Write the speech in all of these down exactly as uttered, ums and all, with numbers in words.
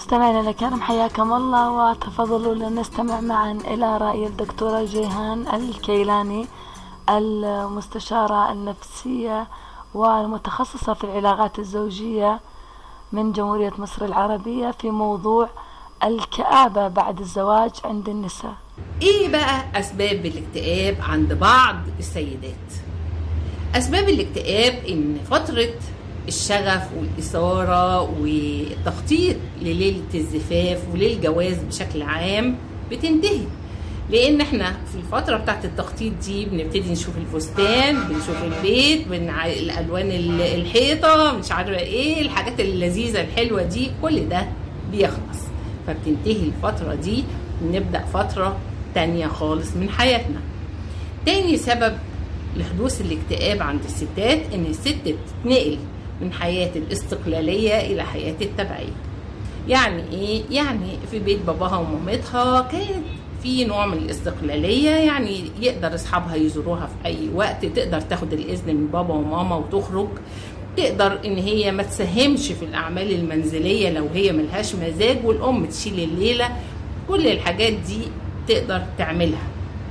مستمعينا الكرام حياكم الله، وتفضلوا لنستمع معا إلى رأي الدكتورة جيهان الكيلاني المستشارة النفسية والمتخصصة في العلاقات الزوجية من جمهورية مصر العربية في موضوع الكآبة بعد الزواج عند النساء. ايه بقى اسباب الاكتئاب عند بعض السيدات؟ اسباب الاكتئاب ان فترة الشغف والإثارة والتخطيط لليلة الزفاف وللجواز بشكل عام بتنتهي، لان احنا في الفترة بتاعت التخطيط دي بنبتدي نشوف الفستان، بنشوف البيت، بنع... الالوان الحيطة، مش عارفة ايه الحاجات اللذيذة الحلوة دي، كل ده بيخلص، فبتنتهي الفترة دي ونبدأ فترة تانية خالص من حياتنا. تاني سبب لحدوث الاكتئاب عند الستات ان الست بتتنقل من حياة الاستقلالية الى حياة التبعية. يعني ايه؟ يعني في بيت باباها ومامتها كانت في نوع من الاستقلالية، يعني يقدر اصحابها يزوروها في اي وقت، تقدر تاخد الاذن من بابا وماما وتخرج، تقدر ان هي ما تساهمش في الاعمال المنزلية لو هي ملهاش مزاج، والام تشيل الليلة، كل الحاجات دي تقدر تعملها.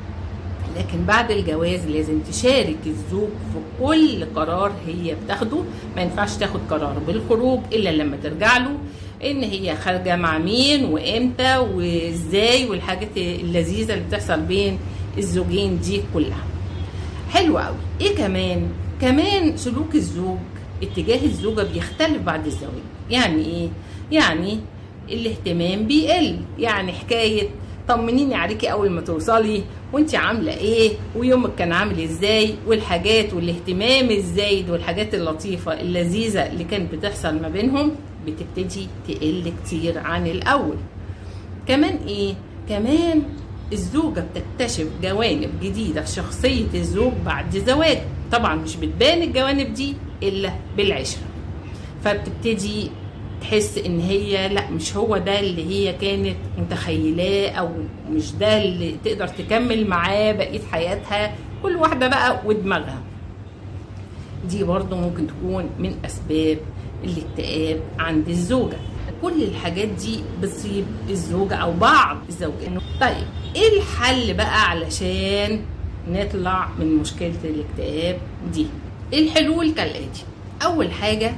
لكن بعد الجواز لازم تشارك الزوج في كل قرار هي بتاخده، ما ينفعش تاخد قرار بالخروج الا لما ترجع له ان هي خارجه مع مين وامتى وازاي، والحاجات اللذيذه اللي بتحصل بين الزوجين دي كلها. حلو قوي. ايه كمان؟ كمان سلوك الزوج اتجاه الزوجه بيختلف بعد الزواج. يعني ايه؟ يعني الاهتمام بيقل، يعني حكايه طمنيني عليكي اول ما توصلي، وانتي عامله ايه، ويومك كان عامل ازاي، والحاجات والاهتمام الزايد والحاجات اللطيفه اللذيذه اللي كانت بتحصل ما بينهم بتبتدي تقل كتير عن الاول. كمان ايه؟ كمان الزوجه بتكتشف جوانب جديده في شخصيه الزوج بعد زواج، طبعا مش بتبان الجوانب دي الا بالعشره، فبتبتدي تحس ان هي لا مش هو ده اللي هي كانت متخيلاه، او مش ده اللي تقدر تكمل معاه بقية حياتها، كل واحدة بقى ودماغها. دي برضو ممكن تكون من اسباب الاكتئاب عند الزوجة. كل الحاجات دي بتصيب الزوجة او بعض الزوجات. طيب ايه الحل بقى علشان نطلع من مشكلة الاكتئاب دي؟ الحلول كالآتي. اول حاجة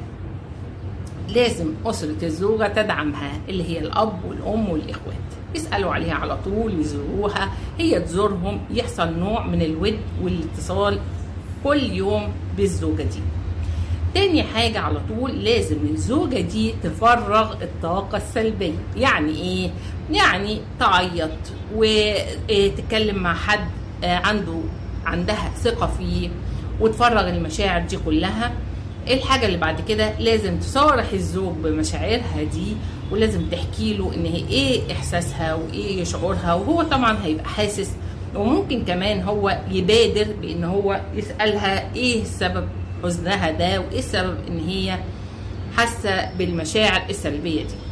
لازم أسرة الزوجة تدعمها، اللي هي الأب والأم والإخوات، يسألوا عليها على طول، يزوروها، هي تزورهم، يحصل نوع من الود والاتصال كل يوم بالزوجة دي. تاني حاجة على طول لازم الزوجة دي تفرغ الطاقة السلبية. يعني إيه؟ يعني تعيط وتتكلم مع حد عنده عندها ثقة فيه وتفرغ المشاعر دي كلها. الحاجة اللي بعد كده لازم تصارح الزوج بمشاعرها دي، ولازم تحكي له ان هي ايه احساسها وايه شعورها، وهو طبعا هيبقى حاسس، وممكن كمان هو يبادر بان هو يسألها ايه سبب حزنها ده، وايه السبب ان هي حاسة بالمشاعر السلبية دي.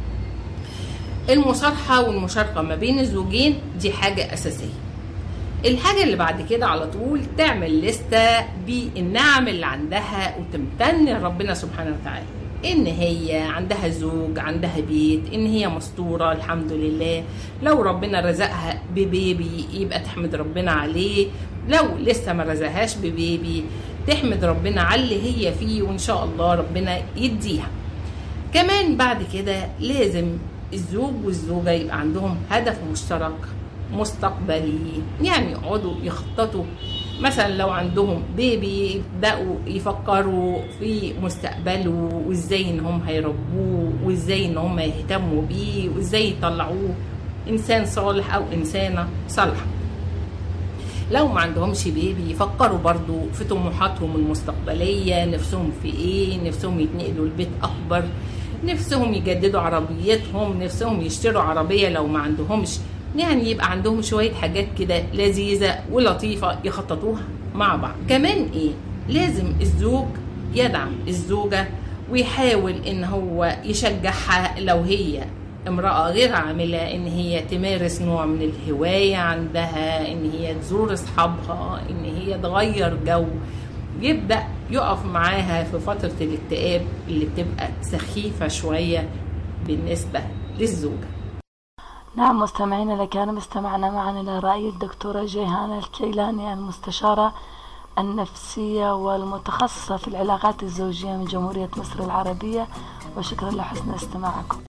المصارحة والمشاركة ما بين الزوجين دي حاجة اساسية. الحاجة اللي بعد كده على طول تعمل لستة بالنعم اللي عندها وتمتن ربنا سبحانه وتعالى، ان هي عندها زوج، عندها بيت، ان هي مستورة الحمد لله. لو ربنا رزقها ببيبي يبقى تحمد ربنا عليه، لو لسه ما رزقهاش ببيبي تحمد ربنا على اللي هي فيه، وان شاء الله ربنا يديها. كمان بعد كده لازم الزوج والزوجة يبقى عندهم هدف مشترك مستقبلي، يعني يقعدوا يخططوا، مثلا لو عندهم بيبي يبدأوا يفكروا في مستقبله، وازاي ان هم هيربوه، وازاي ان هم يهتموا بيه، وازاي يطلعوه انسان صالح او انسانة صالحة. لو ما عندهمش بيبي يفكروا برضو في طموحاتهم المستقبلية، نفسهم في ايه، نفسهم يتنقلوا لبيت اكبر، نفسهم يجددوا عربيتهم، نفسهم يشتروا عربية لو ما عندهمش، يعني يبقى عندهم شوية حاجات كده لذيذة ولطيفة يخططوها مع بعض. كمان ايه؟ لازم الزوج يدعم الزوجة ويحاول ان هو يشجعها، لو هي امرأة غير عاملة ان هي تمارس نوع من الهواية عندها، ان هي تزور اصحابها، ان هي تغير جو، يبدأ يقف معاها في فترة الاكتئاب اللي بتبقى سخيفة شوية بالنسبة للزوجة. نعم مستمعينا، لكان استمعنا معنا إلى رأي الدكتورة جيهان الكيلاني المستشارة النفسية والمتخصصة في العلاقات الزوجية من جمهورية مصر العربية، وشكرا لحسن استماعكم.